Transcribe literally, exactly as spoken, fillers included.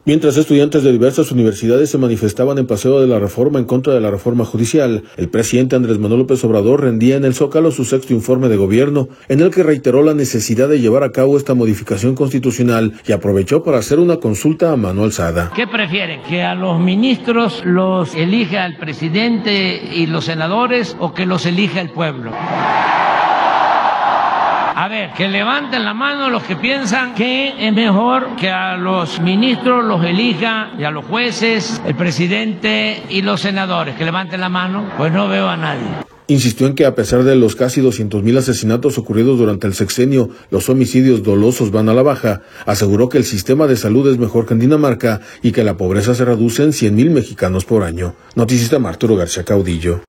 Mientras estudiantes de diversas universidades se manifestaban en Paseo de la Reforma en contra de la reforma judicial, el presidente Andrés Manuel López Obrador rendía en el Zócalo su sexto informe de gobierno, en el que reiteró la necesidad de llevar a cabo esta modificación constitucional y aprovechó para hacer una consulta a mano alzada. ¿Qué prefieren? ¿Que a los ministros los elija el presidente y los senadores o que los elija el pueblo? A ver, que levanten la mano los que piensan que es mejor que a los ministros los elija y a los jueces, el presidente y los senadores. Que levanten la mano, pues no veo a nadie. Insistió en que a pesar de los casi doscientos mil asesinatos ocurridos durante el sexenio, los homicidios dolosos van a la baja. Aseguró que el sistema de salud es mejor que en Dinamarca y que la pobreza se reduce en cien mil mexicanos por año. Noticias de Arturo García Caudillo.